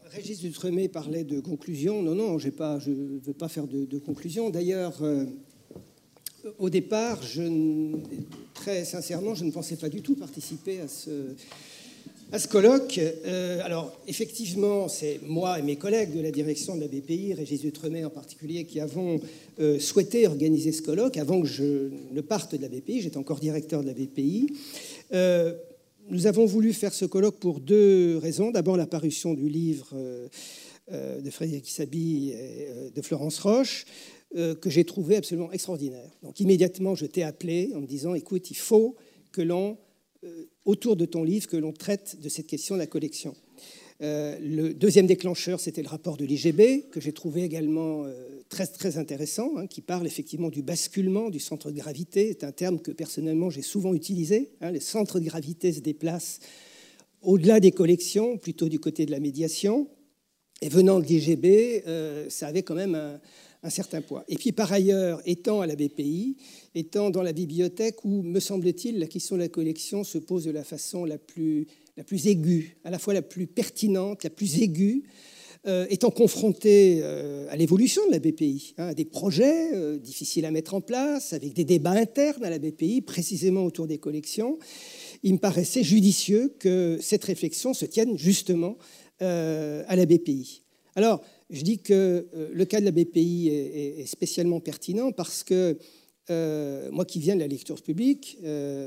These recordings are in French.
Régis Dutremet parlait de conclusion. Non, je ne veux pas faire de conclusion. D'ailleurs, au départ, très sincèrement, je ne pensais pas du tout participer à ce colloque. Alors, effectivement, c'est moi et mes collègues de la direction de la BPI, Régis Dutremet en particulier, qui avons souhaité organiser ce colloque avant que je ne parte de la BPI. J'étais encore directeur de la BPI. Nous avons voulu faire ce colloque pour deux raisons. D'abord, la parution du livre de Frédéric Saby et de Florence Roche, que j'ai trouvé absolument extraordinaire. Donc, immédiatement, je t'ai appelé en me disant, écoute, il faut que autour de ton livre, que l'on traite de cette question de la collection. Le deuxième déclencheur, c'était le rapport de l'IGB, que j'ai trouvé également très, très intéressant, qui parle effectivement du basculement du centre de gravité. C'est un terme que personnellement j'ai souvent utilisé. Les centres de gravité se déplacent au-delà des collections, plutôt du côté de la médiation. Et venant de l'IGB, ça avait quand même un certain poids. Et puis par ailleurs, étant à la BPI, étant dans la bibliothèque où, me semble-t-il, la question de la collection se pose de la façon la plus aiguë, à la fois la plus pertinente, la plus aiguë, étant confronté à l'évolution de la BPI, à des projets difficiles à mettre en place, avec des débats internes à la BPI, précisément autour des collections, il me paraissait judicieux que cette réflexion se tienne justement à la BPI. Alors, je dis que le cas de la BPI est spécialement pertinent parce que moi qui viens de la lecture publique,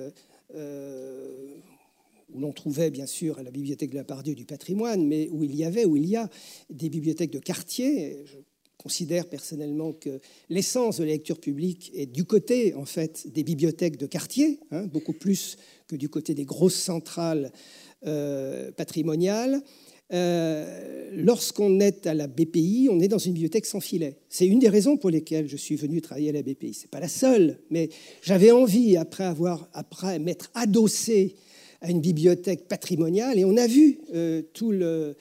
où l'on trouvait bien sûr à la bibliothèque de la Pardieu du patrimoine, mais où il y a des bibliothèques de quartier. Je considère personnellement que l'essence de la lecture publique est du côté en fait des bibliothèques de quartier, beaucoup plus que du côté des grosses centrales patrimoniales. Lorsqu'on est à la BPI, on est dans une bibliothèque sans filet. C'est une des raisons pour lesquelles je suis venu travailler à la BPI. Ce n'est pas la seule, mais j'avais envie, après m'être adossé à une bibliothèque patrimoniale, et on a vu tout ce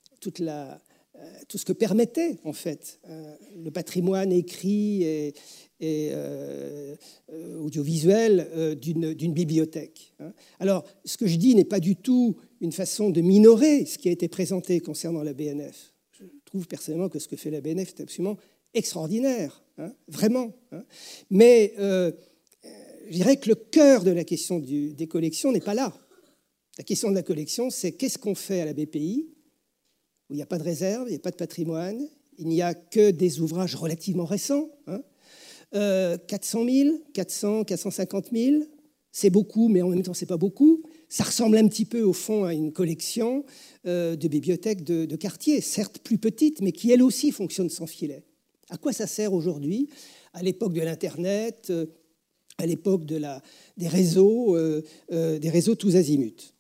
que permettait en fait le patrimoine écrit et audiovisuel d'une bibliothèque. Alors, ce que je dis n'est pas du tout une façon de minorer ce qui a été présenté concernant la BNF. Je trouve personnellement que ce que fait la BNF est absolument extraordinaire, vraiment. Mais je dirais que le cœur de la question des collections n'est pas là. La question de la collection, c'est qu'est-ce qu'on fait à la BPI, où il n'y a pas de réserve, il n'y a pas de patrimoine, il n'y a que des ouvrages relativement récents, 400 000, 400, 450 000, c'est beaucoup, mais en même temps, ce n'est pas beaucoup. Ça ressemble un petit peu, au fond, à une collection de bibliothèques de quartier, certes plus petite, mais qui, elle aussi, fonctionne sans filet. À quoi ça sert aujourd'hui, à l'époque de l'Internet, à l'époque des réseaux tous azimuts?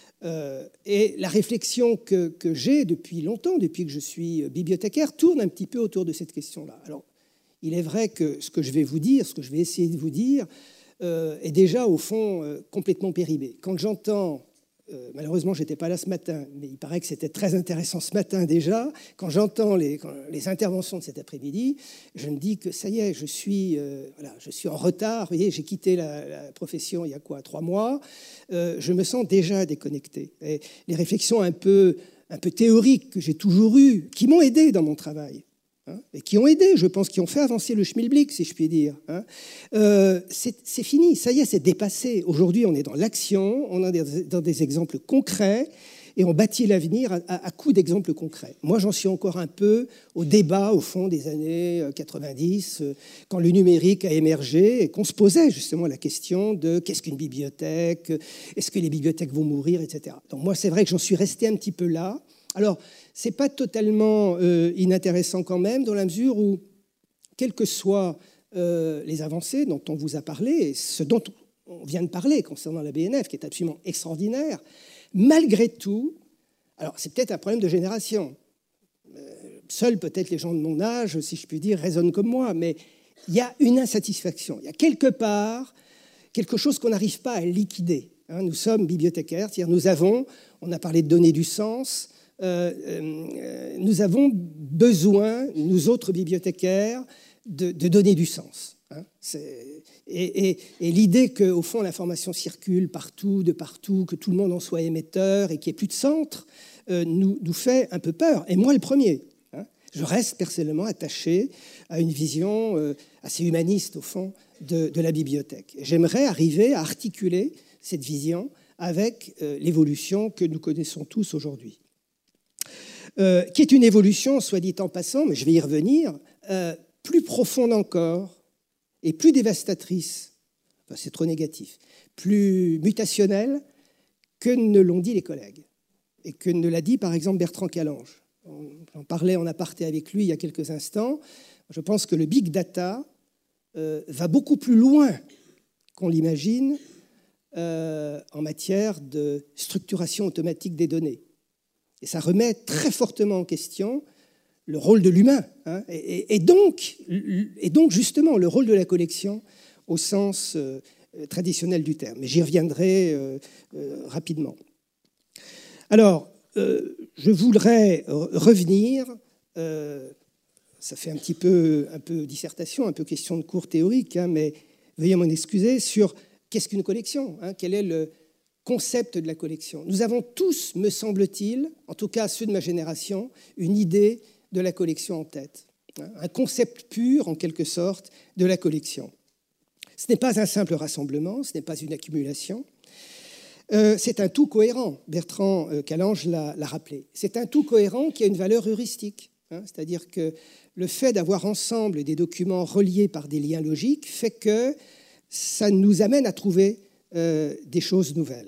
Et la réflexion que j'ai depuis longtemps, depuis que je suis bibliothécaire, tourne un petit peu autour de cette question-là. Alors, il est vrai que ce que je vais vous dire, ce que je vais essayer de vous dire, est déjà, au fond, complètement péribé. Quand j'entends, malheureusement, je n'étais pas là ce matin, mais il paraît que c'était très intéressant ce matin déjà, quand j'entends les interventions de cet après-midi, je me dis que ça y est, je suis en retard. Vous voyez, j'ai quitté la profession il y a 3 mois. Je me sens déjà déconnecté. Et les réflexions un peu théoriques que j'ai toujours eues, qui m'ont aidé dans mon travail, et qui ont aidé, je pense, qui ont fait avancer le schmilblick, si je puis dire. C'est fini, ça y est, c'est dépassé. Aujourd'hui, on est dans l'action, on est dans des exemples concrets, et on bâtit l'avenir à coups d'exemples concrets. Moi, j'en suis encore un peu au débat, au fond, des années 90, quand le numérique a émergé, et qu'on se posait justement la question de qu'est-ce qu'une bibliothèque, est-ce que les bibliothèques vont mourir, etc. Donc moi, c'est vrai que j'en suis resté un petit peu là. Alors, ce n'est pas totalement inintéressant quand même, dans la mesure où, quelles que soient les avancées dont on vous a parlé, et ce dont on vient de parler concernant la BNF, qui est absolument extraordinaire, malgré tout, alors c'est peut-être un problème de génération. Seuls peut-être les gens de mon âge, si je puis dire, raisonnent comme moi, mais il y a une insatisfaction. Il y a quelque part quelque chose qu'on n'arrive pas à liquider. Nous sommes bibliothécaires, c'est-à-dire on a parlé de donner du sens, nous avons besoin, nous autres bibliothécaires, de donner du sens. Et l'idée qu'au fond l'information circule partout, de partout, que tout le monde en soit émetteur et qu'il n'y ait plus de centre, nous fait un peu peur, et moi le premier. Je reste personnellement attaché à une vision assez humaniste, au fond, de la bibliothèque. J'aimerais arriver à articuler cette vision avec l'évolution que nous connaissons tous aujourd'hui, qui est une évolution, soit dit en passant, mais je vais y revenir, plus profonde encore et plus dévastatrice, enfin, c'est trop négatif, plus mutationnelle que ne l'ont dit les collègues, et que ne l'a dit par exemple Bertrand Calange. J'en parlais en aparté avec lui il y a quelques instants. Je pense que le big data va beaucoup plus loin qu'on l'imagine en matière de structuration automatique des données. Et ça remet très fortement en question le rôle de l'humain, hein, et donc justement le rôle de la collection au sens traditionnel du terme. Mais j'y reviendrai rapidement. Alors, je voudrais revenir, ça fait un peu dissertation, un peu question de cours théorique, hein, mais veuillez m'en excuser, sur qu'est-ce qu'une collection, hein, quel est le concept de la collection. Nous avons tous, me semble-t-il, en tout cas ceux de ma génération, une idée de la collection en tête, hein, un concept pur, en quelque sorte, de la collection. Ce n'est pas un simple rassemblement, ce n'est pas une accumulation. C'est un tout cohérent, Bertrand Calange l'a rappelé. C'est un tout cohérent qui a une valeur heuristique, hein, c'est-à-dire que le fait d'avoir ensemble des documents reliés par des liens logiques fait que ça nous amène à trouver des choses nouvelles.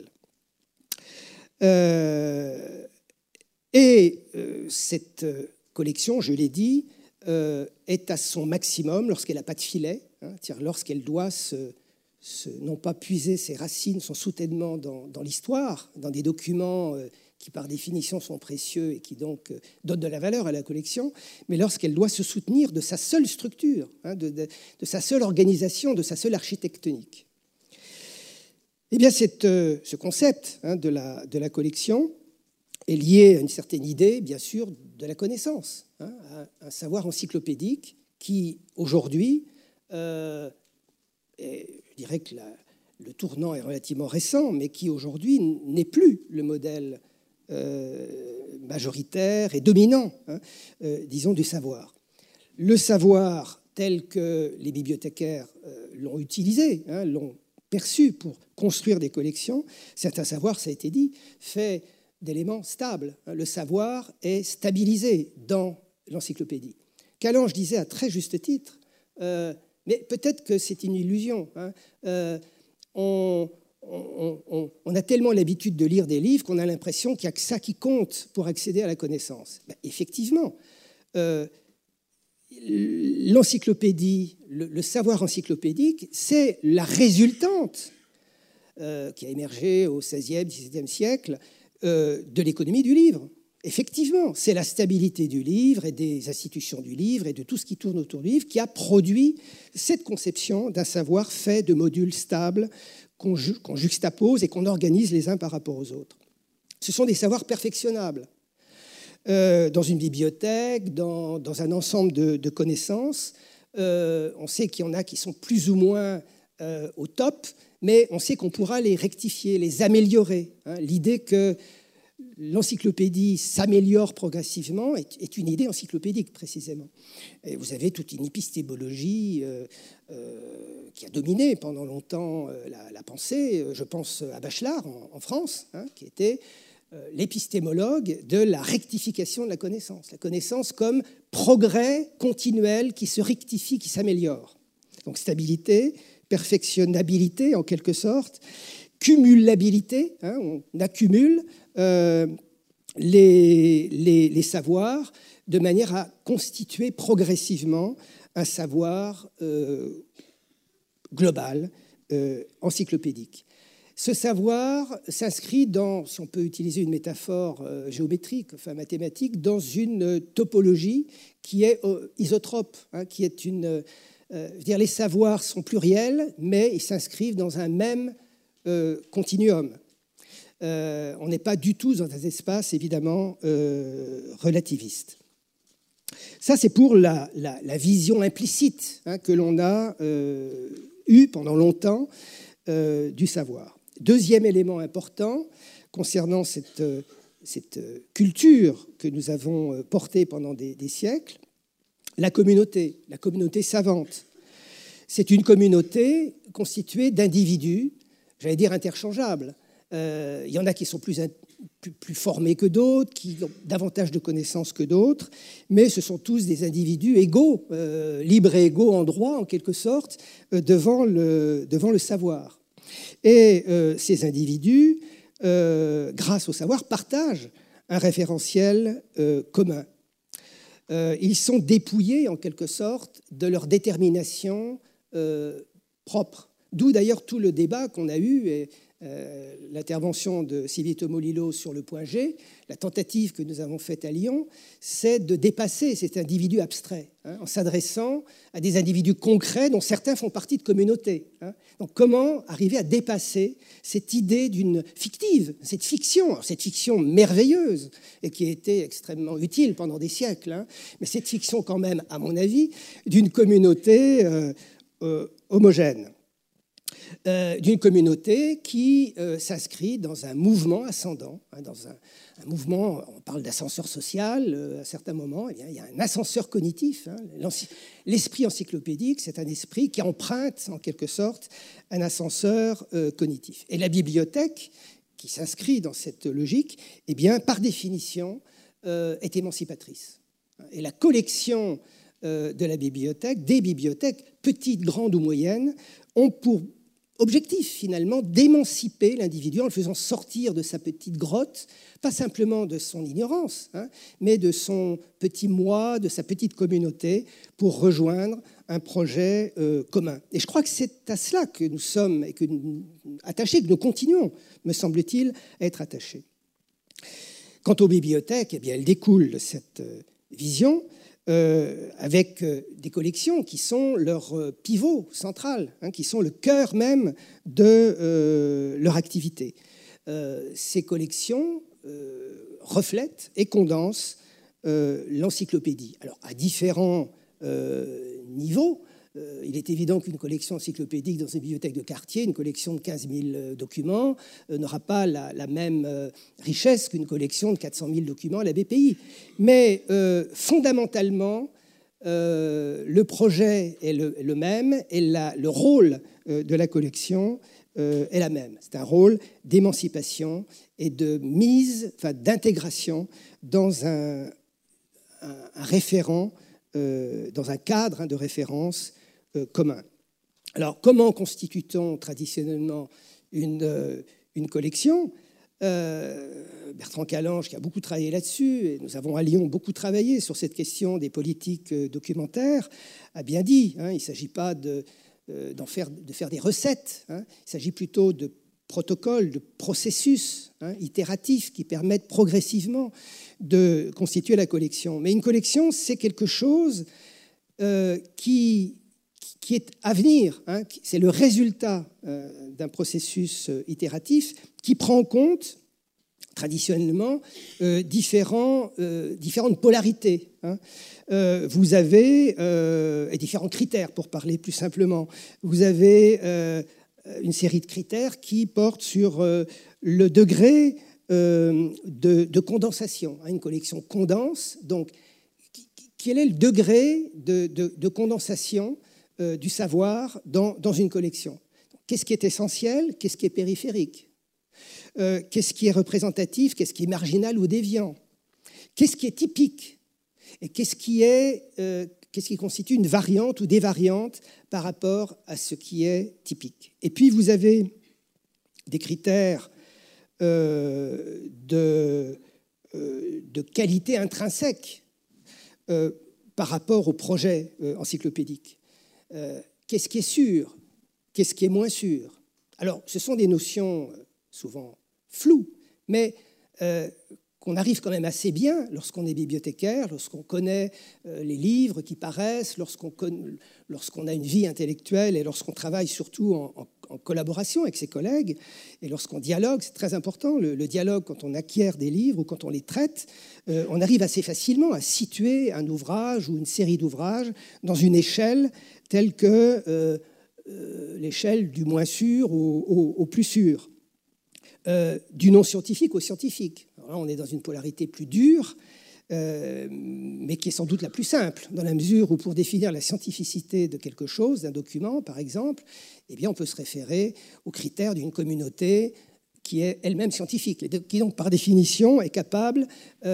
Cette collection, je l'ai dit, est à son maximum lorsqu'elle n'a pas de filet, hein, lorsqu'elle doit non pas puiser ses racines, son soutènement dans l'histoire, dans des documents qui par définition sont précieux et qui donc donnent de la valeur à la collection, mais lorsqu'elle doit se soutenir de sa seule structure, hein, de sa seule organisation, de sa seule architectonique. Eh bien, ce concept, hein, de la collection est lié à une certaine idée, bien sûr, de la connaissance, hein, un savoir encyclopédique qui, aujourd'hui, je dirais que le tournant est relativement récent, mais qui, aujourd'hui, n'est plus le modèle majoritaire et dominant, hein, disons, du savoir. Le savoir tel que les bibliothécaires l'ont utilisé, hein, l'ont perçu pour construire des collections, c'est un savoir, ça a été dit, fait d'éléments stables. Le savoir est stabilisé dans l'encyclopédie. Calange disait à très juste titre, mais peut-être que c'est une illusion, hein, on a tellement l'habitude de lire des livres qu'on a l'impression qu'il n'y a que ça qui compte pour accéder à la connaissance. Ben, effectivement, l'encyclopédie, le savoir encyclopédique, c'est la résultante qui a émergé au XVIe, XVIIe siècle de l'économie du livre. Effectivement, c'est la stabilité du livre et des institutions du livre et de tout ce qui tourne autour du livre qui a produit cette conception d'un savoir fait de modules stables qu'on juxtapose et qu'on organise les uns par rapport aux autres. Ce sont des savoirs perfectionnables. Dans une bibliothèque, dans un ensemble de connaissances, on sait qu'il y en a qui sont plus ou moins au top, mais on sait qu'on pourra les rectifier, les améliorer. Hein. L'idée que l'encyclopédie s'améliore progressivement est une idée encyclopédique, précisément. Et vous avez toute une épistémologie qui a dominé pendant longtemps la pensée. Je pense à Bachelard, en France, hein, qui était l'épistémologue de la rectification de la connaissance comme progrès continuel qui se rectifie, qui s'améliore. Donc stabilité, perfectionnabilité en quelque sorte, cumulabilité, hein, on accumule les savoirs de manière à constituer progressivement un savoir global, encyclopédique. Ce savoir s'inscrit dans, si on peut utiliser une métaphore géométrique, enfin mathématique, dans une topologie qui est isotrope, hein, qui est une... dire, les savoirs sont pluriels, mais ils s'inscrivent dans un même continuum. On n'est pas du tout dans un espace, évidemment, relativiste. Ça, c'est pour la vision implicite, hein, que l'on a eue pendant longtemps du savoir. Deuxième élément important concernant cette cette culture que nous avons portée pendant des siècles, la communauté savante. C'est une communauté constituée d'individus, j'allais dire interchangeables. Il y en a qui sont plus formés que d'autres, qui ont davantage de connaissances que d'autres, mais ce sont tous des individus égaux, libres et égaux en droit, en quelque sorte, devant le savoir. Et ces individus, grâce au savoir, partagent un référentiel commun. Ils sont dépouillés, en quelque sorte, de leur détermination propre. D'où d'ailleurs tout le débat qu'on a eu, et l'intervention de Sylvie Tomolilo sur le point G, la tentative que nous avons faite à Lyon, c'est de dépasser cet individu abstrait, en s'adressant à des individus concrets dont certains font partie de communautés. Donc comment arriver à dépasser cette idée d'une fictive, cette fiction merveilleuse et qui a été extrêmement utile pendant des siècles, mais cette fiction quand même, à mon avis, d'une communauté homogène. D'une communauté qui s'inscrit dans un mouvement ascendant, dans un mouvement, on parle d'ascenseur social à certains moments, il y a un ascenseur cognitif. L'esprit encyclopédique, c'est un esprit qui emprunte en quelque sorte un ascenseur cognitif. Et la bibliothèque, qui s'inscrit dans cette logique, eh bien, par définition, est émancipatrice. Et la collection de la bibliothèque, des bibliothèques, petites, grandes ou moyennes, ont pour objectif, finalement, d'émanciper l'individu en le faisant sortir de sa petite grotte, pas simplement de son ignorance, mais de son petit moi, de sa petite communauté, pour rejoindre un projet commun. Et je crois que c'est à cela que nous sommes attachés, que nous continuons, me semble-t-il, à être attachés. Quant aux bibliothèques, eh bien, elles découlent de cette vision, avec des collections qui sont leur pivot central, qui sont le cœur même de leur activité. Ces collections reflètent et condensent l'encyclopédie. Alors, à différents niveaux, il est évident qu'une collection encyclopédique dans une bibliothèque de quartier, une collection de 15 000 documents, n'aura pas la même richesse qu'une collection de 400 000 documents à la BPI. Mais fondamentalement, le projet est le même et le rôle de la collection est la même. C'est un rôle d'émancipation et de d'intégration dans un référent, dans un cadre de référence commun. Alors, comment constitue-t-on traditionnellement une collection ? Bertrand Calange, qui a beaucoup travaillé là-dessus, et nous avons à Lyon beaucoup travaillé sur cette question des politiques documentaires, a bien dit, il ne s'agit pas de faire des recettes, il s'agit plutôt de protocoles, de processus itératifs qui permettent progressivement de constituer la collection. Mais une collection, c'est quelque chose qui est à venir, c'est le résultat d'un processus itératif qui prend en compte traditionnellement différentes polarités. Vous avez différents critères, pour parler plus simplement. Vous avez une série de critères qui portent sur le degré de condensation. Une collection condense, donc quel est le degré de condensation du savoir dans une collection? Qu'est-ce qui est essentiel? Qu'est-ce qui est périphérique? Qu'est-ce qui est représentatif? Qu'est-ce qui est marginal ou déviant? Qu'est-ce qui est typique? Et qu'est-ce qui constitue une variante ou des variantes par rapport à ce qui est typique? Et puis, vous avez des critères de qualité intrinsèque par rapport au projet encyclopédique. Qu'est-ce qui est sûr? Qu'est-ce qui est moins sûr? Alors, ce sont des notions souvent floues, mais qu'on arrive quand même assez bien lorsqu'on est bibliothécaire, lorsqu'on connaît les livres qui paraissent, lorsqu'on a une vie intellectuelle et lorsqu'on travaille surtout en collaboration avec ses collègues et lorsqu'on dialogue, c'est très important, le dialogue quand on acquiert des livres ou quand on les traite, on arrive assez facilement à situer un ouvrage ou une série d'ouvrages dans une échelle telle que l'échelle du moins sûr au plus sûr. Du non-scientifique au scientifique. Alors là, on est dans une polarité plus dure, mais qui est sans doute la plus simple, dans la mesure où pour définir la scientificité de quelque chose, d'un document par exemple, eh bien, on peut se référer aux critères d'une communauté qui est elle-même scientifique, et qui donc par définition est capable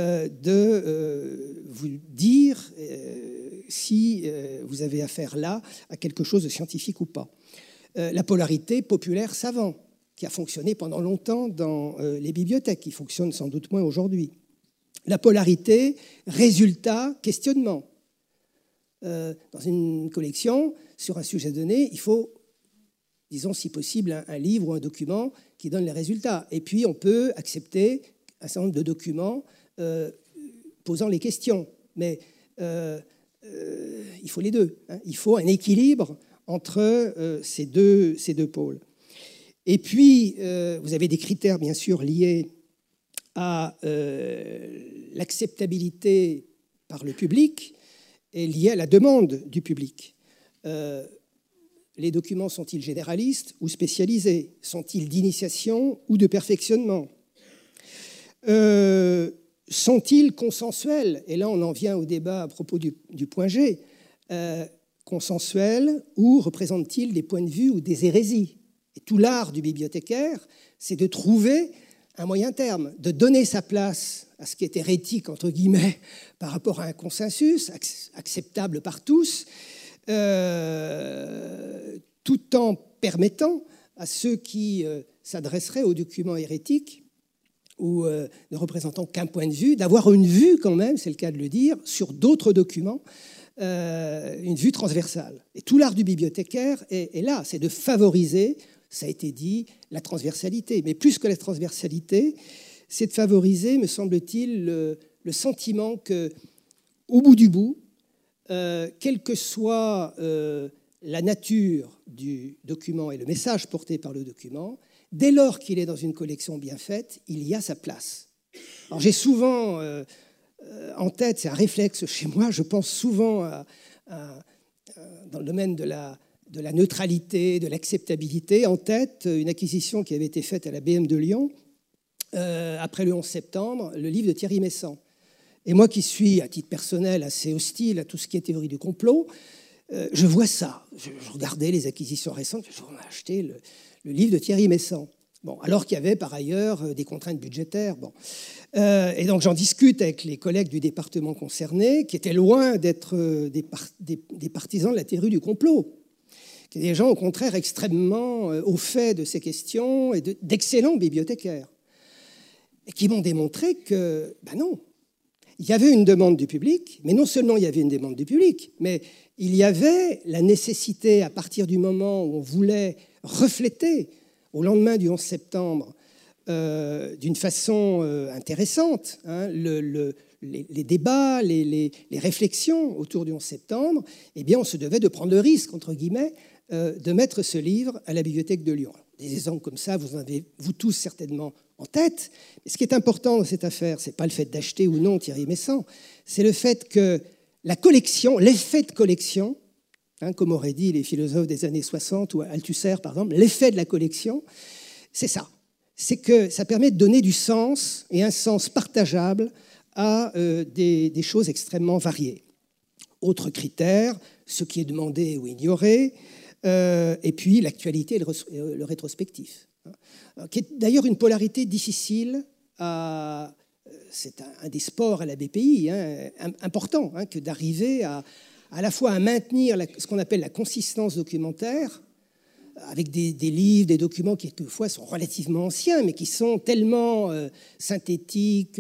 de vous dire si vous avez affaire là à quelque chose de scientifique ou pas. La polarité populaire-savant, qui a fonctionné pendant longtemps dans les bibliothèques, qui fonctionne sans doute moins aujourd'hui. La polarité résultat-questionnement. Dans une collection, sur un sujet donné, il faut, disons si possible, un livre ou un document qui donne les résultats. Et puis, on peut accepter un certain nombre de documents posant les questions. Mais il faut les deux. Hein. Il faut un équilibre entre ces deux pôles. Et puis, vous avez des critères, bien sûr, liés à l'acceptabilité par le public et liés à la demande du public. Les documents sont-ils généralistes ou spécialisés? Sont-ils d'initiation ou de perfectionnement? Sont-ils consensuels? Et là, on en vient au débat à propos du point G. Consensuels ou représentent-ils des points de vue ou des hérésies? Et tout l'art du bibliothécaire, c'est de trouver un moyen terme, de donner sa place à ce qui est hérétique, entre guillemets, par rapport à un consensus acceptable par tous, tout en permettant à ceux qui s'adresseraient aux documents hérétiques ou ne représentant qu'un point de vue, d'avoir une vue quand même, c'est le cas de le dire, sur d'autres documents, une vue transversale. Et tout l'art du bibliothécaire est là, c'est de favoriser, ça a été dit, la transversalité. Mais plus que la transversalité, c'est de favoriser, me semble-t-il, le sentiment que, au bout du bout, quelle que soit la nature du document et le message porté par le document, dès lors qu'il est dans une collection bien faite, il y a sa place. Alors j'ai souvent en tête, c'est un réflexe chez moi, je pense souvent dans le domaine de la neutralité, de l'acceptabilité, en tête une acquisition qui avait été faite à la BM de Lyon après le 11 septembre, le livre de Thierry Messant. Et moi qui suis, à titre personnel, assez hostile à tout ce qui est théorie du complot, je vois ça. Je regardais les acquisitions récentes, on a acheté le livre de Thierry Messant. Bon, alors qu'il y avait par ailleurs des contraintes budgétaires. Bon. Et donc j'en discute avec les collègues du département concerné, qui étaient loin d'être des partisans de la théorie du complot, qui étaient des gens au contraire extrêmement au fait de ces questions et d'excellents bibliothécaires, et qui m'ont démontré que, ben non, il y avait une demande du public, mais non seulement il y avait une demande du public, mais il y avait la nécessité, à partir du moment où on voulait refléter, au lendemain du 11 septembre, d'une façon intéressante, hein, les débats, les réflexions autour du 11 septembre, eh bien, on se devait de prendre le risque, entre guillemets, de mettre ce livre à la Bibliothèque de Lyon. Des exemples comme ça, vous en avez, vous tous, certainement en tête. Mais ce qui est important dans cette affaire, ce n'est pas le fait d'acheter ou non Thierry Messant, c'est le fait que la collection, l'effet de collection, hein, comme auraient dit les philosophes des années 60 ou Althusser, par exemple, l'effet de la collection, c'est ça. C'est que ça permet de donner du sens, et un sens partageable, à des choses extrêmement variées. Autre critère, ce qui est demandé ou ignoré, et puis l'actualité et le rétrospectif, hein, qui est d'ailleurs une polarité difficile à... C'est un des sports à la BPI, hein, important, hein, que d'arriver à la fois à maintenir ce qu'on appelle la consistance documentaire, avec des livres, des documents qui quelquefois sont relativement anciens, mais qui sont tellement synthétiques,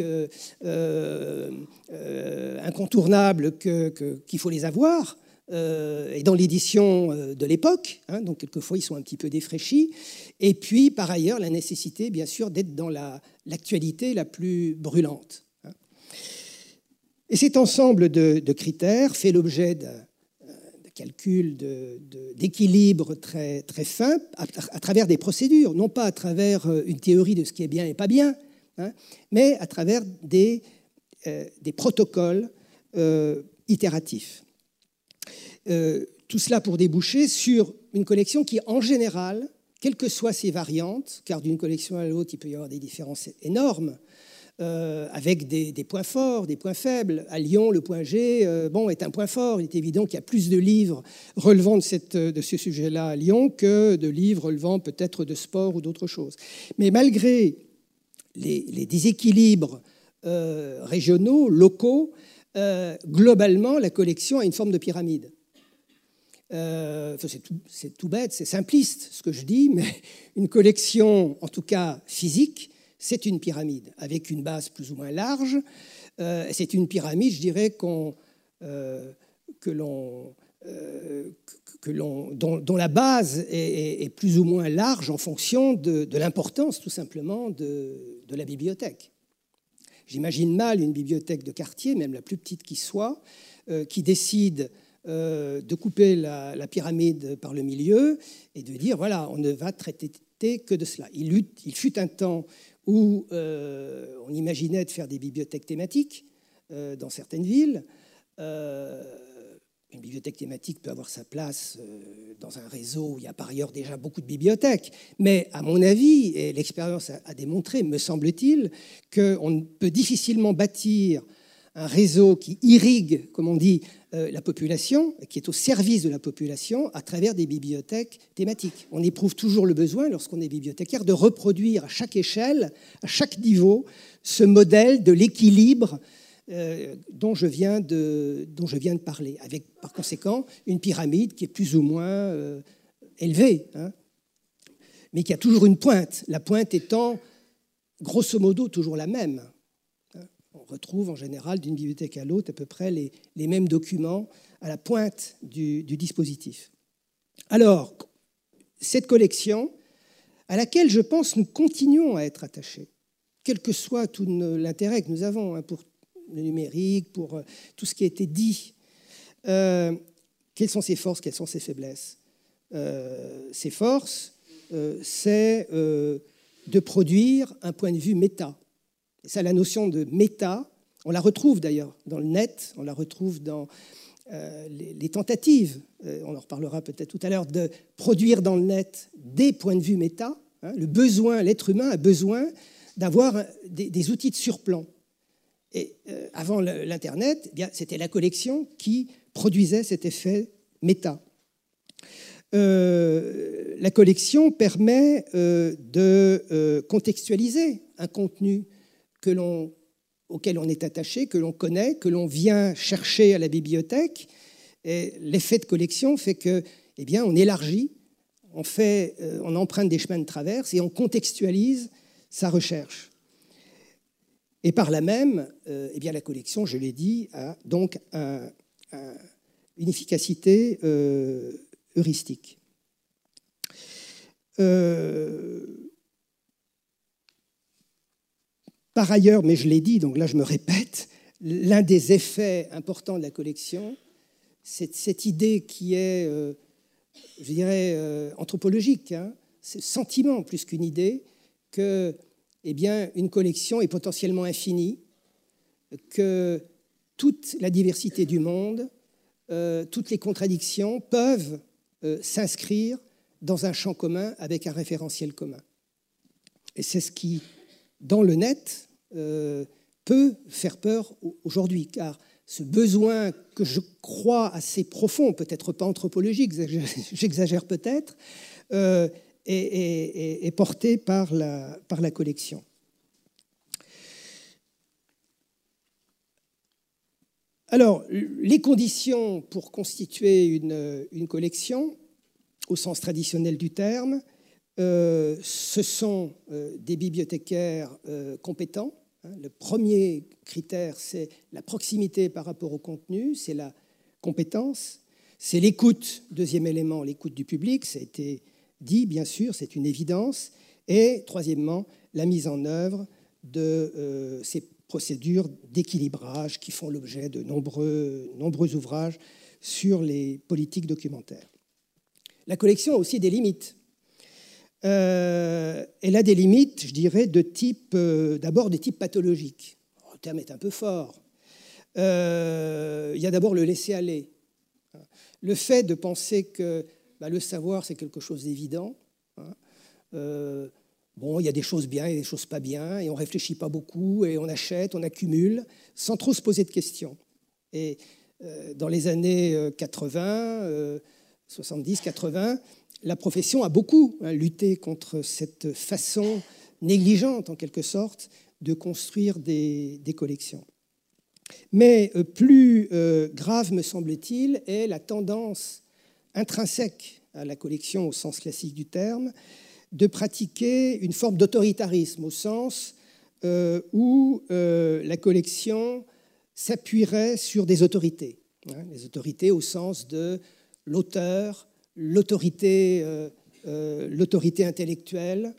incontournables qu'il faut les avoir, et dans l'édition de l'époque, hein, donc quelquefois ils sont un petit peu défraîchis, et puis par ailleurs la nécessité bien sûr d'être dans l'actualité la plus brûlante. Hein. Et cet ensemble de critères fait l'objet d'un calcul d'équilibre très, très fin à travers des procédures, non pas à travers une théorie de ce qui est bien et pas bien, hein, mais à travers des protocoles itératifs. Tout cela pour déboucher sur une collection qui, en général, quelles que soient ses variantes, car d'une collection à l'autre, il peut y avoir des différences énormes, avec des points forts, des points faibles. À Lyon, le point G est un point fort. Il est évident qu'il y a plus de livres relevant de ce sujet-là à Lyon que de livres relevant peut-être de sport ou d'autres choses. Mais malgré les déséquilibres régionaux, locaux, globalement, la collection a une forme de pyramide. C'est tout bête, c'est simpliste ce que je dis, mais une collection, en tout cas physique, c'est une pyramide avec une base plus ou moins large. C'est une pyramide, je dirais, dont la base est plus ou moins large en fonction de l'importance, tout simplement, de la bibliothèque. J'imagine mal une bibliothèque de quartier, même la plus petite qui soit, qui décide de couper la pyramide par le milieu et de dire, voilà, on ne va traiter que de cela. Il fut un temps où on imaginait de faire des bibliothèques thématiques dans certaines villes. Une bibliothèque thématique peut avoir sa place dans un réseau où il y a par ailleurs déjà beaucoup de bibliothèques. Mais à mon avis, et l'expérience a démontré, me semble-t-il, qu'on peut difficilement bâtir un réseau qui irrigue, comme on dit, la population, qui est au service de la population, à travers des bibliothèques thématiques. On éprouve toujours le besoin, lorsqu'on est bibliothécaire, de reproduire à chaque échelle, à chaque niveau, ce modèle de l'équilibre dont je viens de parler, avec par conséquent une pyramide qui est plus ou moins élevée, mais qui a toujours une pointe, la pointe étant grosso modo toujours la même. On retrouve en général d'une bibliothèque à l'autre à peu près les mêmes documents à la pointe du dispositif. Alors, cette collection, à laquelle je pense nous continuons à être attachés, quel que soit tout l'intérêt que nous avons pour le numérique, pour tout ce qui a été dit, quelles sont ses forces, quelles sont ses faiblesses? Ses forces, c'est de produire un point de vue méta. Et ça, la notion de méta, on la retrouve d'ailleurs dans le net, on la retrouve dans les tentatives, on en reparlera peut-être tout à l'heure, de produire dans le net des points de vue méta. Le besoin, l'être humain a besoin d'avoir des outils de surplomb. Et avant l'Internet, eh bien, c'était la collection qui produisait cet effet méta. La collection permet de contextualiser un contenu auquel on est attaché, que l'on connaît, que l'on vient chercher à la bibliothèque. Et l'effet de collection fait que, eh bien, on élargit, on emprunte des chemins de traverse et on contextualise sa recherche. Et par là même, eh bien, la collection, je l'ai dit, a donc une efficacité heuristique. Par ailleurs, mais je l'ai dit, donc là je me répète, l'un des effets importants de la collection, c'est cette idée qui est, je dirais, anthropologique, c'est le sentiment plus qu'une idée, que eh bien, une collection est potentiellement infinie, que toute la diversité du monde, toutes les contradictions peuvent s'inscrire dans un champ commun avec un référentiel commun. Et c'est ce qui, dans le net, peut faire peur aujourd'hui, car ce besoin que je crois assez profond, peut-être pas anthropologique, j'exagère peut-être, est porté par la collection. Alors, les conditions pour constituer une collection, au sens traditionnel du terme, ce sont des bibliothécaires compétents. Le premier critère, c'est la proximité par rapport au contenu, c'est la compétence, c'est l'écoute, deuxième élément, l'écoute du public, ça a été dit, bien sûr, c'est une évidence, et troisièmement, la mise en œuvre de ces procédures d'équilibrage qui font l'objet de nombreux ouvrages sur les politiques documentaires. La collection a aussi des limites. Elle a des limites, je dirais, de type, d'abord de type pathologique. Le terme est un peu fort. Il y a d'abord le laisser-aller. Le fait de penser que le savoir, c'est quelque chose d'évident. Bon, il y a des choses bien et des choses pas bien, et on ne réfléchit pas beaucoup, et on achète, on accumule, sans trop se poser de questions. Et dans les années 80, 70, 80, la profession a beaucoup lutté contre cette façon négligente, en quelque sorte, de construire des collections. Mais plus grave, me semble-t-il, est la tendance intrinsèque à la collection au sens classique du terme, de pratiquer une forme d'autoritarisme, au sens où la collection s'appuierait sur des autorités. Les autorités au sens de l'auteur, l'autorité intellectuelle.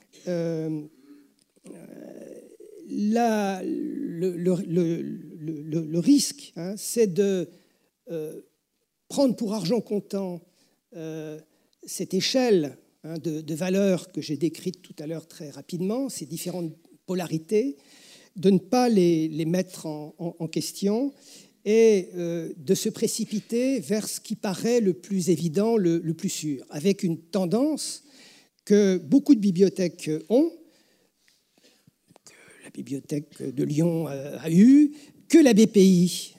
Le risque, c'est de prendre pour argent comptant cette échelle de valeurs que j'ai décrites tout à l'heure très rapidement, ces différentes polarités, de ne pas les mettre en question et de se précipiter vers ce qui paraît le plus évident, le plus sûr, avec une tendance que beaucoup de bibliothèques ont, que la bibliothèque de Lyon a eu, que la BPI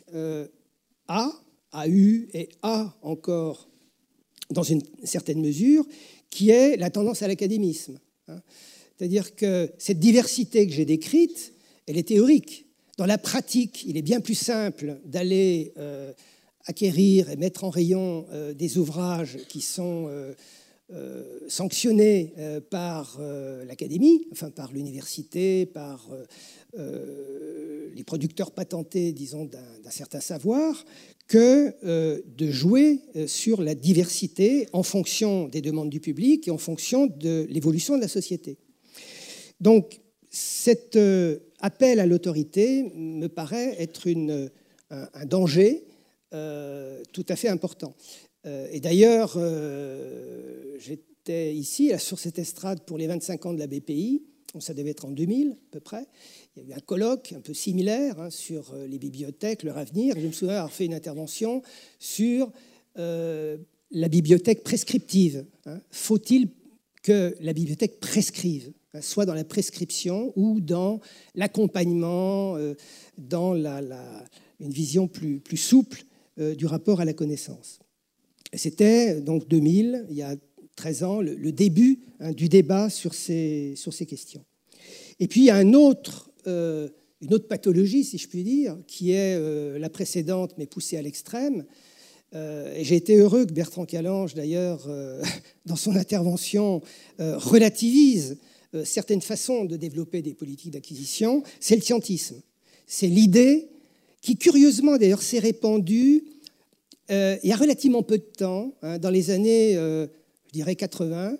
a eu et a encore dans une certaine mesure, qui est la tendance à l'académisme. C'est-à-dire que cette diversité que j'ai décrite, elle est théorique. Dans la pratique, il est bien plus simple d'aller acquérir et mettre en rayon des ouvrages qui sont sanctionnés par l'académie, enfin par l'université, par les producteurs patentés, disons, d'un certain savoir, que de jouer sur la diversité en fonction des demandes du public et en fonction de l'évolution de la société. Donc, cet appel à l'autorité me paraît être un danger tout à fait important. Et d'ailleurs, j'étais ici, sur cette estrade, pour les 25 ans de la BPI. Ça devait être en 2000, à peu près. Il y a eu un colloque un peu similaire sur les bibliothèques, leur avenir. Et je me souviens avoir fait une intervention sur la bibliothèque prescriptive. Faut-il que la bibliothèque prescrive, soit dans la prescription ou dans l'accompagnement, dans une vision plus souple du rapport à la connaissance. C'était donc 2000, il y a 13 ans, le début du débat sur ces questions. Et puis il y a une autre pathologie, si je puis dire, qui est la précédente, mais poussée à l'extrême. Et j'ai été heureux que Bertrand Calange, d'ailleurs, dans son intervention, relativise certaines façons de développer des politiques d'acquisition. C'est le scientisme. C'est l'idée qui, curieusement, d'ailleurs, s'est répandue il y a relativement peu de temps, dans les années, je dirais, 80,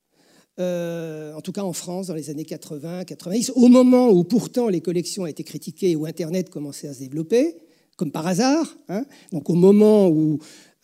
en tout cas en France, dans les années 80, 90, au moment où pourtant les collections étaient critiquées, où Internet commençait à se développer, comme par hasard. Donc au moment où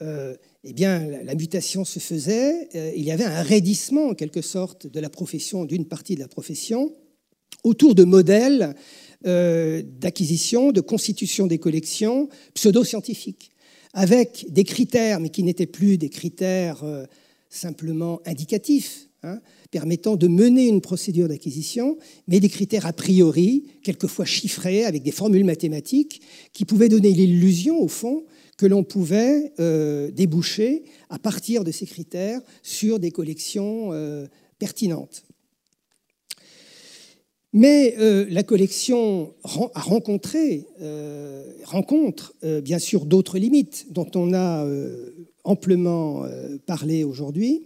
la mutation se faisait, il y avait un raidissement, en quelque sorte, de la profession, d'une partie de la profession, autour de modèles d'acquisition, de constitution des collections pseudo-scientifiques, avec des critères, mais qui n'étaient plus des critères simplement indicatifs, permettant de mener une procédure d'acquisition, mais des critères a priori, quelquefois chiffrés, avec des formules mathématiques, qui pouvaient donner l'illusion, au fond, que l'on pouvait déboucher, à partir de ces critères, sur des collections pertinentes. Mais la collection rencontre bien sûr d'autres limites dont on a amplement parlé aujourd'hui.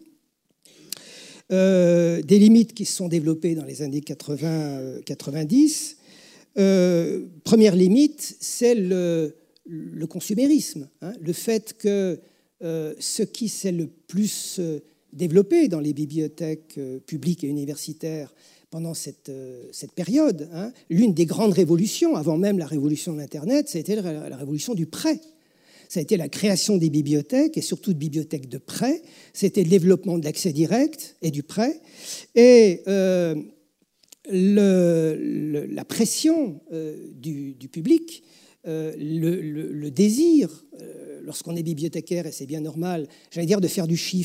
Des limites qui se sont développées dans les années 80-90. Première limite, c'est le consumérisme, le fait que ce qui s'est le plus développé dans les bibliothèques publiques et universitaires pendant cette période, l'une des grandes révolutions, avant même la révolution de l'Internet, ça a été la révolution du prêt. Ça a été la création des bibliothèques, et surtout de bibliothèques de prêt. C'était le développement de l'accès direct et du prêt. Et la pression du public, le désir, lorsqu'on est bibliothécaire, et c'est bien normal, j'allais dire de faire du chiffre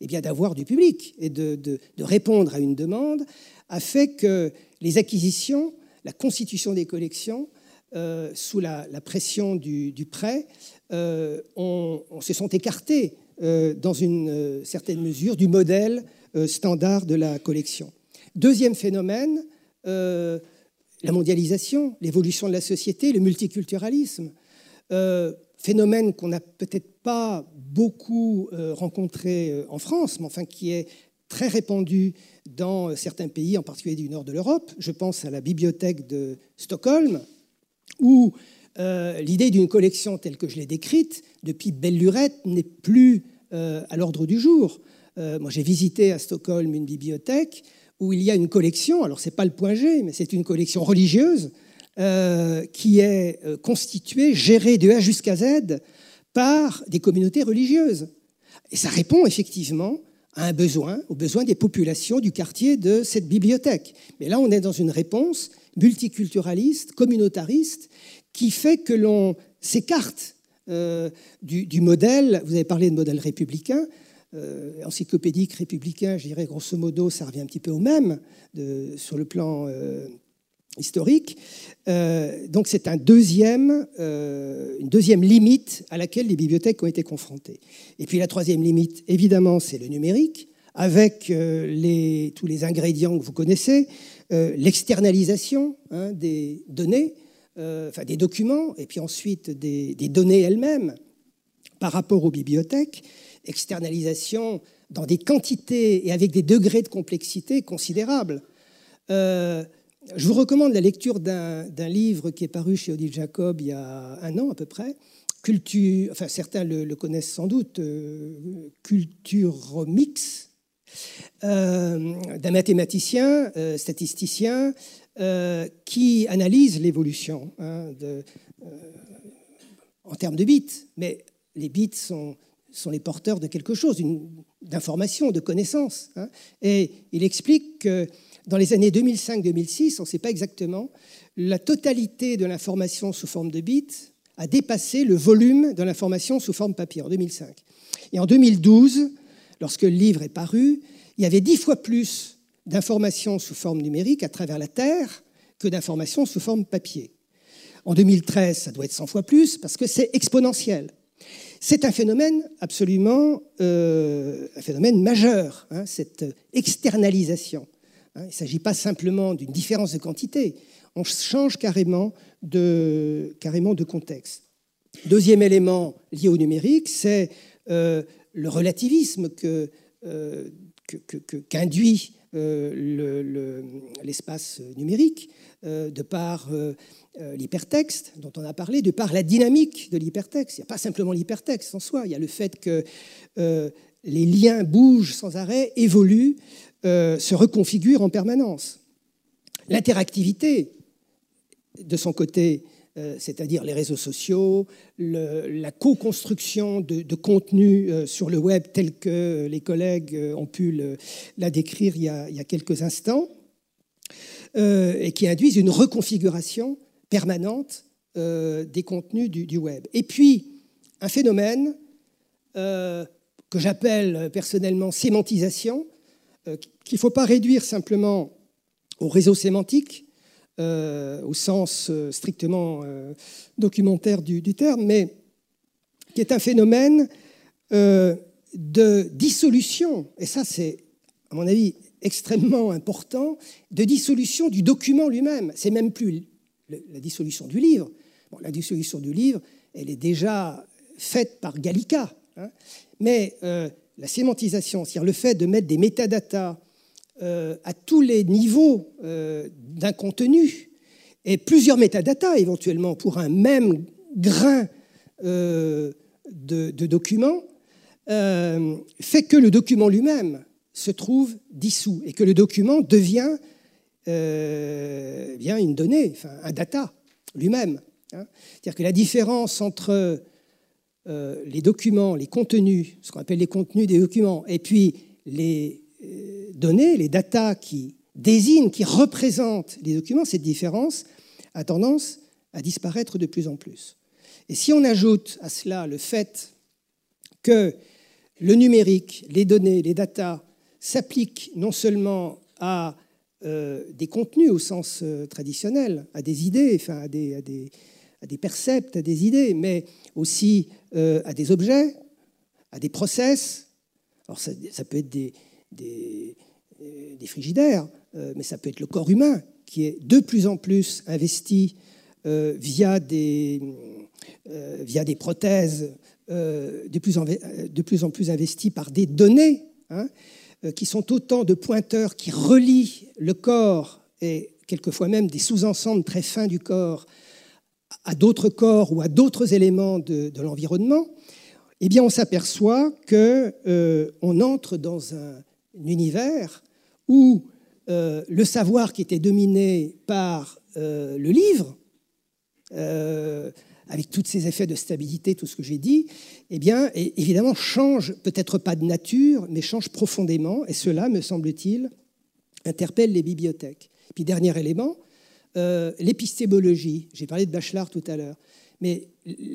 d'avoir du public et de répondre à une demande, a fait que les acquisitions, la constitution des collections, sous la pression du prêt, se sont écartées dans une certaine mesure du modèle standard de la collection. Deuxième phénomène, la mondialisation, l'évolution de la société, le multiculturalisme, phénomène qu'on n'a peut-être pas beaucoup rencontré en France, mais enfin qui est très répandu dans certains pays, en particulier du nord de l'Europe. Je pense à la bibliothèque de Stockholm, où l'idée d'une collection telle que je l'ai décrite, depuis belle lurette, n'est plus à l'ordre du jour. Moi, j'ai visité à Stockholm une bibliothèque où il y a une collection, alors ce n'est pas le point G, mais c'est une collection religieuse qui est constituée, gérée de A jusqu'à Z par des communautés religieuses. Et ça répond effectivement à un besoin, aux besoins des populations du quartier de cette bibliothèque. Mais là, on est dans une réponse multiculturaliste, communautariste, qui fait que l'on s'écarte du modèle, vous avez parlé de modèle républicain, encyclopédique républicain, je dirais grosso modo, ça revient un petit peu au même sur le plan historique. Donc c'est une deuxième limite à laquelle les bibliothèques ont été confrontées. Et puis la troisième limite, évidemment, c'est le numérique, avec tous les ingrédients que vous connaissez, l'externalisation des données, des documents, et puis ensuite des données elles-mêmes par rapport aux bibliothèques, externalisation dans des quantités et avec des degrés de complexité considérables. Je vous recommande la lecture d'un livre qui est paru chez Odile Jacob il y a 1 an à peu près, certains le connaissent sans doute, Culturomix, d'un mathématicien, statisticien, qui analyse l'évolution en termes de bits. Mais les bits sont les porteurs de quelque chose, d'information, de connaissances. Et il explique que dans les années 2005-2006, on ne sait pas exactement, la totalité de l'information sous forme de bits a dépassé le volume de l'information sous forme papier en 2005. Et en 2012, lorsque le livre est paru, il y avait 10 fois plus d'informations sous forme numérique à travers la Terre que d'informations sous forme papier. En 2013, ça doit être 100 fois plus parce que c'est exponentiel. C'est un phénomène absolument, un phénomène majeur, cette externalisation. Il ne s'agit pas simplement d'une différence de quantité, on change carrément de contexte. Deuxième élément lié au numérique, c'est le relativisme qu'induit l'espace numérique, de par l'hypertexte dont on a parlé, de par la dynamique de l'hypertexte. Il n'y a pas simplement l'hypertexte en soi, il y a le fait que les liens bougent sans arrêt, évoluent, se reconfigurent en permanence. L'interactivité, de son côté, c'est-à-dire les réseaux sociaux, la co-construction de contenus sur le web tel que les collègues ont pu la décrire il y a quelques instants, et qui induisent une reconfiguration permanente des contenus du web. Et puis, un phénomène que j'appelle personnellement sémantisation, qu'il ne faut pas réduire simplement au réseau sémantique, au sens strictement documentaire du terme, mais qui est un phénomène de dissolution, et ça c'est, à mon avis, extrêmement important, de dissolution du document lui-même. C'est même plus la dissolution du livre. Bon, la dissolution du livre, elle est déjà faite par Gallica, mais la sémantisation, c'est-à-dire le fait de mettre des métadatas à tous les niveaux d'un contenu, et plusieurs métadatas éventuellement pour un même grain de document, fait que le document lui-même se trouve dissous et que le document devient une donnée, un data lui-même. C'est-à-dire que la différence entre les documents, les contenus, ce qu'on appelle les contenus des documents, et puis les données, les datas qui désignent, qui représentent les documents, cette différence a tendance à disparaître de plus en plus. Et si on ajoute à cela le fait que le numérique, les données, les data s'appliquent non seulement à des contenus au sens traditionnel, à des idées, enfin à des percepts, à des idées, mais aussi à des objets, à des process. Alors ça peut être des frigidaires, mais ça peut être le corps humain qui est de plus en plus investi via des prothèses, de plus en plus investies par des données, hein, qui sont autant de pointeurs qui relient le corps et quelquefois même des sous-ensembles très fins du corps à d'autres corps ou à d'autres éléments de l'environnement, eh bien on s'aperçoit qu'on entre dans un univers où le savoir qui était dominé par le livre, avec tous ces effets de stabilité, tout ce que j'ai dit, eh bien, évidemment, change, peut-être pas de nature, mais change profondément, et cela, me semble-t-il, interpelle les bibliothèques. Et puis, dernier élément, l'épistémologie. J'ai parlé de Bachelard tout à l'heure, mais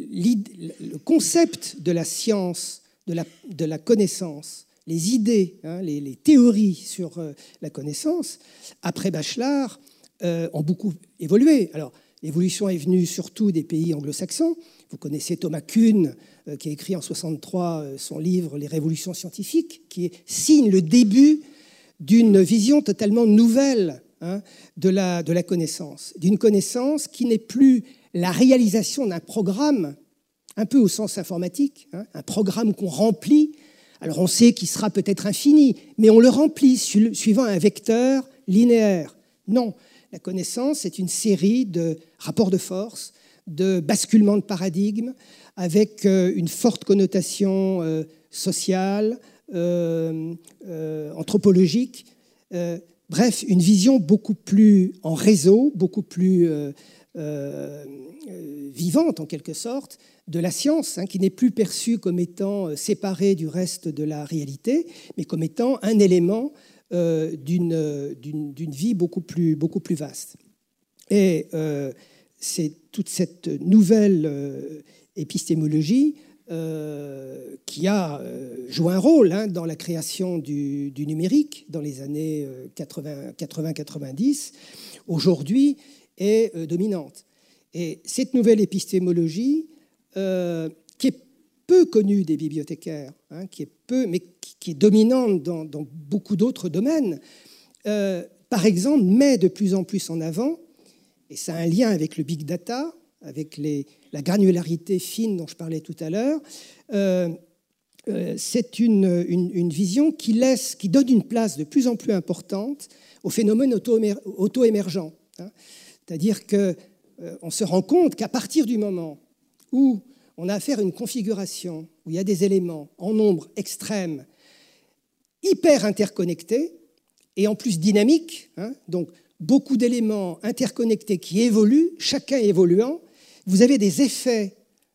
le concept de la science, de la connaissance, les idées, hein, les théories sur la connaissance, après Bachelard, ont beaucoup évolué. Alors, l'évolution est venue surtout des pays anglo-saxons. Vous connaissez Thomas Kuhn, qui a écrit en 1963 son livre « Les révolutions scientifiques », qui signe le début d'une vision totalement nouvelle, hein, de la connaissance. D'une connaissance qui n'est plus la réalisation d'un programme, un peu au sens informatique, hein, un programme qu'on remplit. Alors on sait qu'il sera peut-être infini, mais on le remplit suivant un vecteur linéaire. Non. La connaissance, c'est une série de rapports de force, de basculements de paradigme, avec une forte connotation sociale, anthropologique. Bref, une vision beaucoup plus en réseau, beaucoup plus vivante en quelque sorte, de la science, hein, qui n'est plus perçue comme étant séparée du reste de la réalité, mais comme étant un élément d'une vie beaucoup plus vaste. Et c'est toute cette nouvelle épistémologie qui a joué un rôle, hein, dans la création du numérique dans les années 80-90, aujourd'hui est dominante. Et cette nouvelle épistémologie, qui est peu connue des bibliothécaires, hein, mais qui est dominante dans beaucoup d'autres domaines, par exemple, met de plus en plus en avant, et ça a un lien avec le big data, avec la granularité fine dont je parlais tout à l'heure, c'est une vision qui donne une place de plus en plus importante aux phénomènes auto-émergents. Hein. C'est-à-dire qu'on se rend compte qu'à partir du moment où on a affaire à une configuration où il y a des éléments en nombre extrême, hyper interconnectés et en plus dynamiques, hein, donc beaucoup d'éléments interconnectés qui évoluent, chacun évoluant, vous avez des effets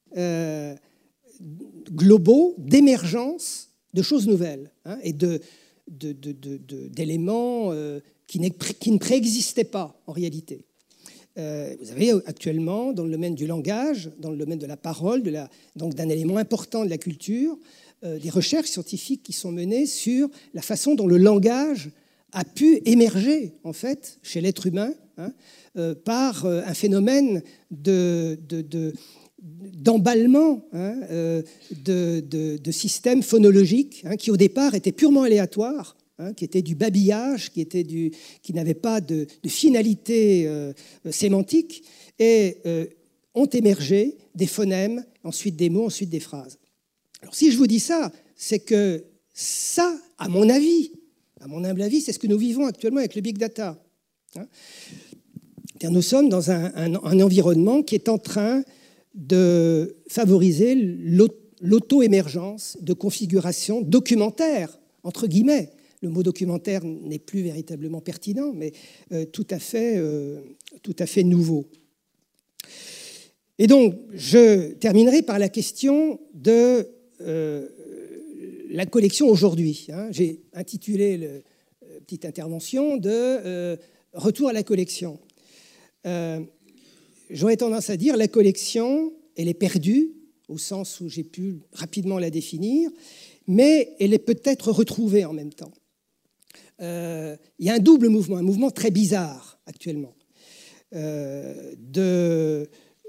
globaux d'émergence de choses nouvelles, hein, et d'éléments qui ne préexistaient pas en réalité. Vous avez actuellement, dans le domaine du langage, dans le domaine de la parole, donc d'un élément important de la culture, des recherches scientifiques qui sont menées sur la façon dont le langage a pu émerger, en fait, chez l'être humain, hein, par un phénomène d'emballement, hein, de systèmes phonologiques, hein, qui au départ étaient purement aléatoires, hein, qui étaient du babillage, qui n'avaient pas de finalité sémantique, et ont émergé des phonèmes, ensuite des mots, ensuite des phrases. Alors si je vous dis ça, c'est que ça, à mon humble avis, c'est ce que nous vivons actuellement avec le big data. Hein. Nous sommes dans un environnement qui est en train de favoriser l'auto-émergence de configurations documentaires, entre guillemets. Le mot documentaire n'est plus véritablement pertinent, mais tout à fait nouveau. Et donc, je terminerai par la question de la collection aujourd'hui. Hein. J'ai intitulé la petite intervention de « Retour à la collection ». J'aurais tendance à dire la collection, elle est perdue, au sens où j'ai pu rapidement la définir, mais elle est peut-être retrouvée en même temps. Il y a un double mouvement, un mouvement très bizarre actuellement, de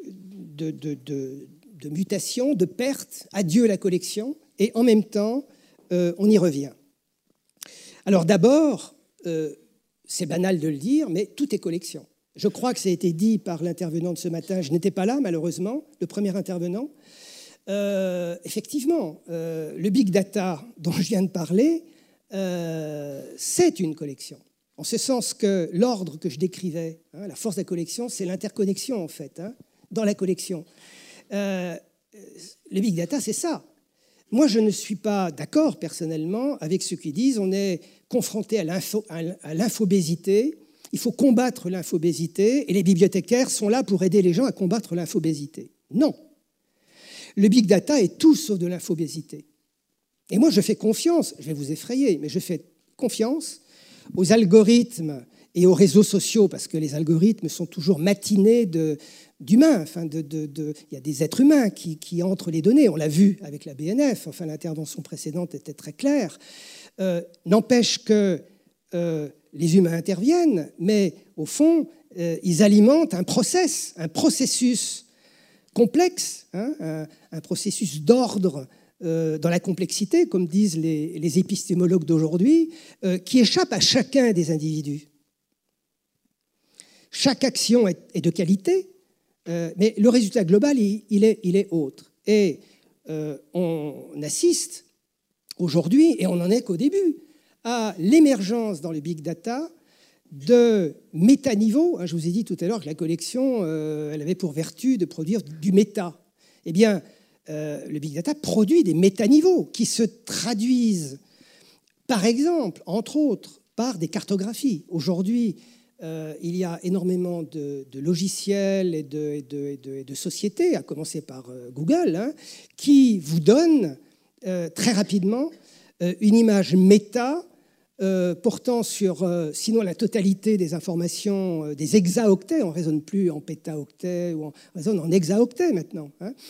mutation, de perte, adieu la collection, et en même temps, on y revient. Alors d'abord, c'est banal de le dire, mais tout est collection. Je crois que ça a été dit par l'intervenant de ce matin, je n'étais pas là malheureusement, le premier intervenant. Effectivement, le big data dont je viens de parler, c'est une collection. En ce sens que l'ordre que je décrivais, la force de la collection, c'est l'interconnexion en fait, dans la collection. Le big data, c'est ça. Moi, je ne suis pas d'accord personnellement avec ceux qui disent on est confronté à l'infobésité, il faut combattre l'infobésité et les bibliothécaires sont là pour aider les gens à combattre l'infobésité. Non. Le big data est tout sauf de l'infobésité. Et moi, je fais confiance, je vais vous effrayer, mais je fais confiance aux algorithmes et aux réseaux sociaux, parce que les algorithmes sont toujours matinés d'humains. Enfin, il y a des êtres humains qui entrent les données. On l'a vu avec la BNF. Enfin, l'intervention précédente était très claire. N'empêche que les humains interviennent, mais au fond, ils alimentent un processus complexe, un processus d'ordre dans la complexité, comme disent les épistémologues d'aujourd'hui, qui échappe à chacun des individus. Chaque action est de qualité, mais le résultat global, il est autre. Et on assiste aujourd'hui, et on n'en est qu'au début, à l'émergence dans le big data de métaniveaux. Je vous ai dit tout à l'heure que la collection, elle avait pour vertu de produire du méta. Eh bien, le big data produit des métaniveaux qui se traduisent, par exemple, entre autres, par des cartographies. Aujourd'hui, il y a énormément de logiciels et de sociétés, à commencer par Google, qui vous donnent très rapidement une image méta portant sur, sinon la totalité des informations, des hexaoctets, on ne raisonne plus en pétaoctets, ou on raisonne en hexaoctets maintenant,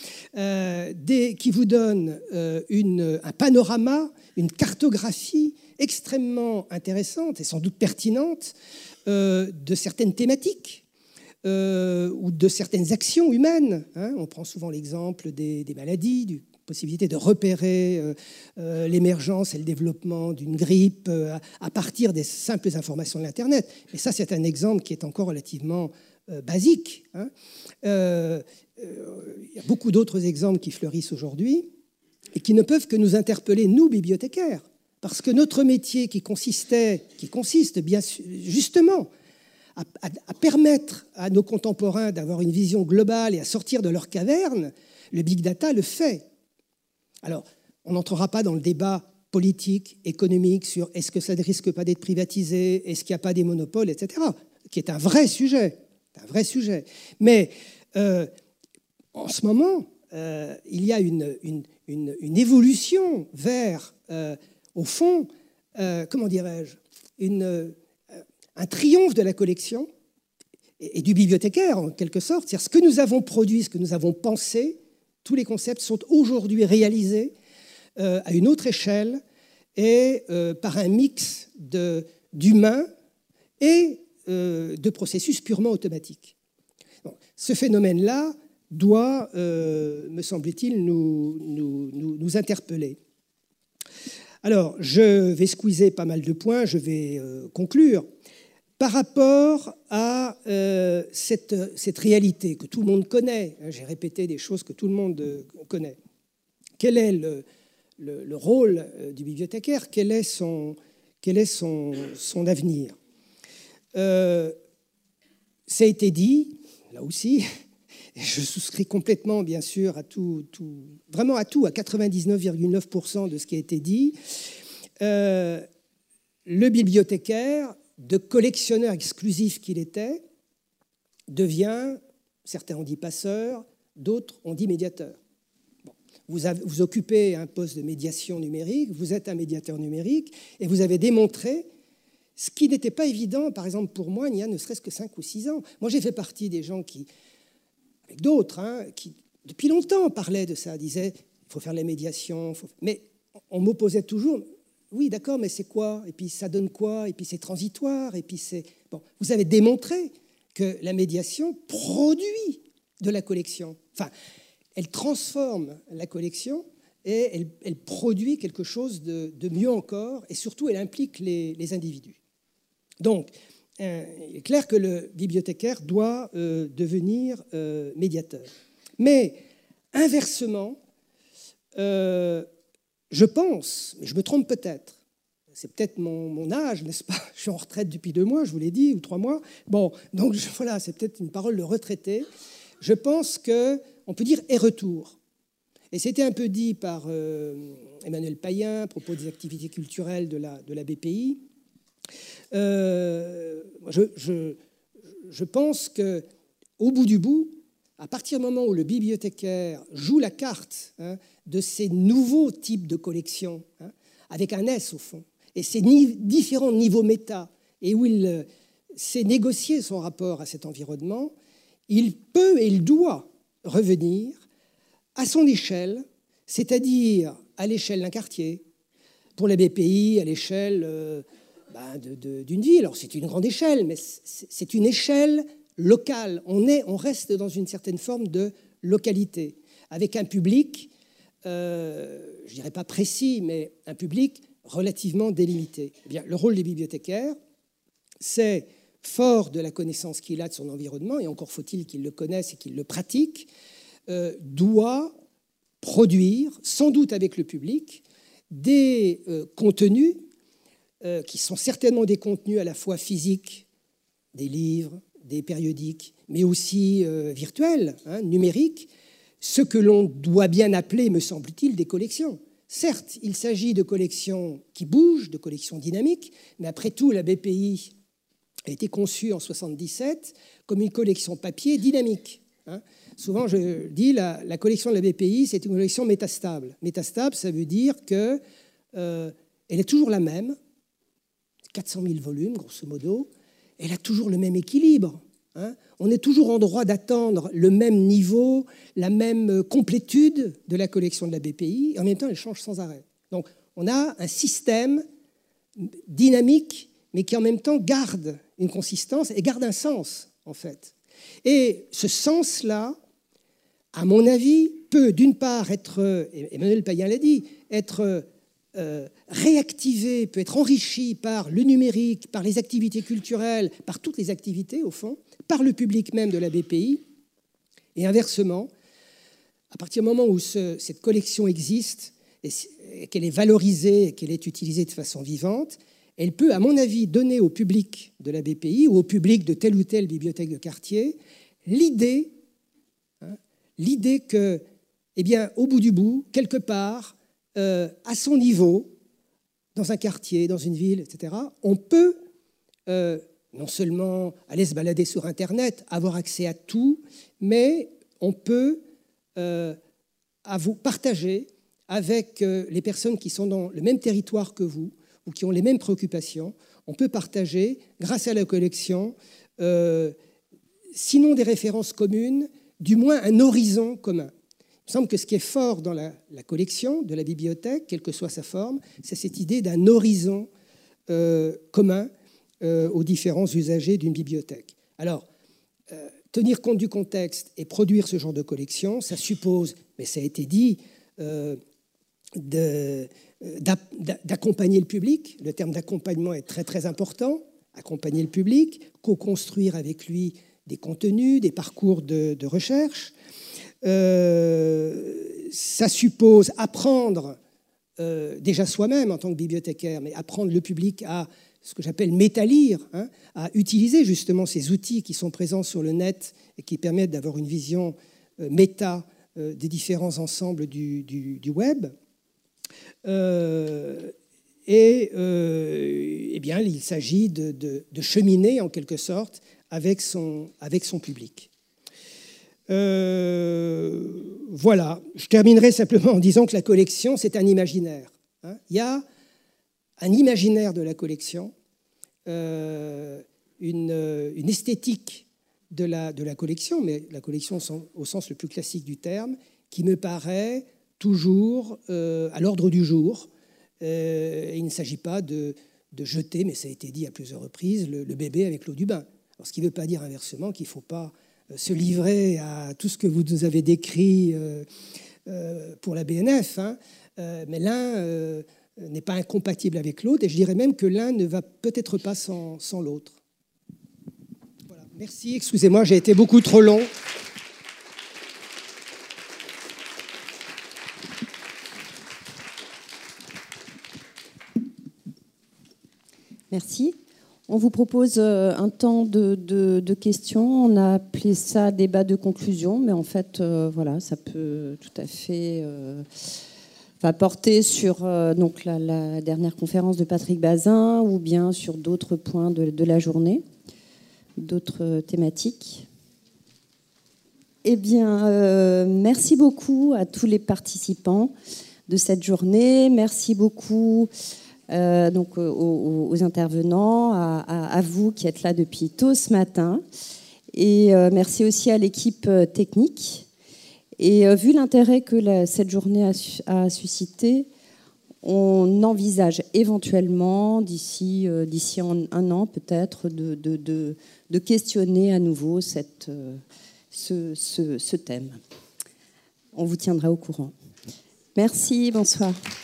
qui vous donne un panorama, une cartographie extrêmement intéressante et sans doute pertinente de certaines thématiques ou de certaines actions humaines. On prend souvent l'exemple des maladies, du possibilité de repérer l'émergence et le développement d'une grippe à partir des simples informations de l'Internet. Mais ça, c'est un exemple qui est encore relativement basique. Il y a beaucoup d'autres exemples qui fleurissent aujourd'hui et qui ne peuvent que nous interpeller, nous, bibliothécaires, parce que notre métier qui consiste bien justement à permettre à nos contemporains d'avoir une vision globale et à sortir de leur caverne, le big data le fait. Alors, on n'entrera pas dans le débat politique, économique, sur est-ce que ça ne risque pas d'être privatisé, est-ce qu'il n'y a pas des monopoles, etc., qui est un vrai sujet. Mais en ce moment, il y a une évolution vers, au fond, comment dirais-je, un triomphe de la collection et du bibliothécaire, en quelque sorte. C'est-à-dire ce que nous avons produit, ce que nous avons pensé, tous les concepts sont aujourd'hui réalisés à une autre échelle et par un mix d'humains et de processus purement automatiques. Bon, ce phénomène-là doit, me semble-t-il, nous interpeller. Alors, je vais squeezer pas mal de points, je vais conclure. Par rapport à cette réalité que tout le monde connaît, j'ai répété des choses que tout le monde connaît, quel est le rôle du bibliothécaire, quel est son avenir? Ça a été dit, là aussi, et je souscris complètement, bien sûr, à tout, vraiment à tout, à 99,9% de ce qui a été dit. Le bibliothécaire, de collectionneur exclusif qu'il était, devient, certains ont dit passeur, d'autres ont dit médiateur. Bon. Vous occupez un poste de médiation numérique, vous êtes un médiateur numérique, et vous avez démontré ce qui n'était pas évident, par exemple pour moi, il y a ne serait-ce que 5 ou 6 ans. Moi, j'ai fait partie des gens qui, avec d'autres, qui depuis longtemps parlaient de ça, disaient il faut faire la médiation, mais on m'opposait toujours, oui, d'accord, mais c'est quoi? Et puis ça donne quoi? Et puis c'est transitoire, et puis c'est... Bon, vous avez démontré que la médiation produit de la collection. Enfin, elle transforme la collection et elle produit quelque chose de mieux encore, et surtout, elle implique les individus. Donc, il est clair que le bibliothécaire doit devenir médiateur. Mais, inversement, je pense, mais je me trompe peut-être, c'est peut-être mon âge, n'est-ce pas? Je suis en retraite depuis 2 mois, je vous l'ai dit, ou 3 mois. Bon, donc voilà, c'est peut-être une parole de retraité. Je pense qu'on peut dire « et retour ». Et c'était un peu dit par Emmanuel Payen à propos des activités culturelles de la BPI. Je pense qu'au bout du bout, à partir du moment où le bibliothécaire joue la carte de ces nouveaux types de collections, avec un S au fond, et ces différents niveaux méta, et où il sait négocier son rapport à cet environnement, il peut et il doit revenir à son échelle, c'est-à-dire à l'échelle d'un quartier, pour la BPI, à l'échelle d'une ville. Alors c'est une grande échelle, mais c'est une échelle locale. On reste dans une certaine forme de localité, avec un public, je ne dirais pas précis, mais un public relativement délimité. Eh bien, le rôle des bibliothécaires, c'est, fort de la connaissance qu'il a de son environnement, et encore faut-il qu'il le connaisse et qu'il le pratique, doit produire, sans doute avec le public, des contenus qui sont certainement des contenus à la fois physiques, des livres, des périodiques, mais aussi virtuels, numériques, ce que l'on doit bien appeler, me semble-t-il, des collections. Certes, il s'agit de collections qui bougent, de collections dynamiques, mais après tout, la BPI a été conçue en 1977 comme une collection papier dynamique. Souvent, je dis, la collection de la BPI, c'est une collection métastable. Métastable, ça veut dire qu'elle est toujours la même, 400 000 volumes, grosso modo, elle a toujours le même équilibre. On est toujours en droit d'attendre le même niveau, la même complétude de la collection de la BPI, et en même temps, elle change sans arrêt. Donc, on a un système dynamique, mais qui en même temps garde une consistance et garde un sens, en fait. Et ce sens-là, à mon avis, peut d'une part être, Emmanuel Payen l'a dit, être réactivé, peut être enrichi par le numérique, par les activités culturelles, par toutes les activités, au fond, par le public même de la BPI. Et inversement, à partir du moment où cette collection existe, et qu'elle est valorisée, et qu'elle est utilisée de façon vivante, elle peut, à mon avis, donner au public de la BPI ou au public de telle ou telle bibliothèque de quartier l'idée que, eh bien, au bout du bout, quelque part, à son niveau, dans un quartier, dans une ville, etc., on peut non seulement aller se balader sur Internet, avoir accès à tout, mais on peut partager avec les personnes qui sont dans le même territoire que vous ou qui ont les mêmes préoccupations. On peut partager, grâce à la collection, sinon des références communes, du moins un horizon commun. Il me semble que ce qui est fort dans la collection de la bibliothèque, quelle que soit sa forme, c'est cette idée d'un horizon commun aux différents usagers d'une bibliothèque. Alors, tenir compte du contexte et produire ce genre de collection, ça suppose, mais ça a été dit, d'accompagner le public. Le terme d'accompagnement est très très important. Accompagner le public, co-construire avec lui des contenus, des parcours de recherche. Ça suppose apprendre déjà soi-même en tant que bibliothécaire, mais apprendre le public à ce que j'appelle métalire, à utiliser justement ces outils qui sont présents sur le net et qui permettent d'avoir une vision méta des différents ensembles du web. Eh bien, il s'agit de cheminer en quelque sorte avec son public. Voilà, je terminerai simplement en disant que la collection, c'est un imaginaire. Il y a un imaginaire de la collection, une esthétique de la collection, mais la collection au sens le plus classique du terme, qui me paraît toujours à l'ordre du jour. Il ne s'agit pas de jeter, mais ça a été dit à plusieurs reprises, le bébé avec l'eau du bain. Alors, ce qui ne veut pas dire inversement qu'il ne faut pas se livrer à tout ce que vous nous avez décrit pour la BNF, hein. Mais l'un n'est pas incompatible avec l'autre, et je dirais même que l'un ne va peut-être pas sans l'autre. Voilà. Merci, excusez-moi, j'ai été beaucoup trop long. Merci. On vous propose un temps de questions. On a appelé ça débat de conclusion, mais en fait, voilà, ça peut tout à fait va porter sur donc la dernière conférence de Patrick Bazin ou bien sur d'autres points de la journée, d'autres thématiques. Eh bien, merci beaucoup à tous les participants de cette journée. Merci beaucoup donc aux intervenants, à vous qui êtes là depuis tôt ce matin. Et merci aussi à l'équipe technique. Et vu l'intérêt que cette journée a suscité, on envisage éventuellement, d'ici un an peut-être, de questionner à nouveau ce thème. On vous tiendra au courant. Merci, bonsoir.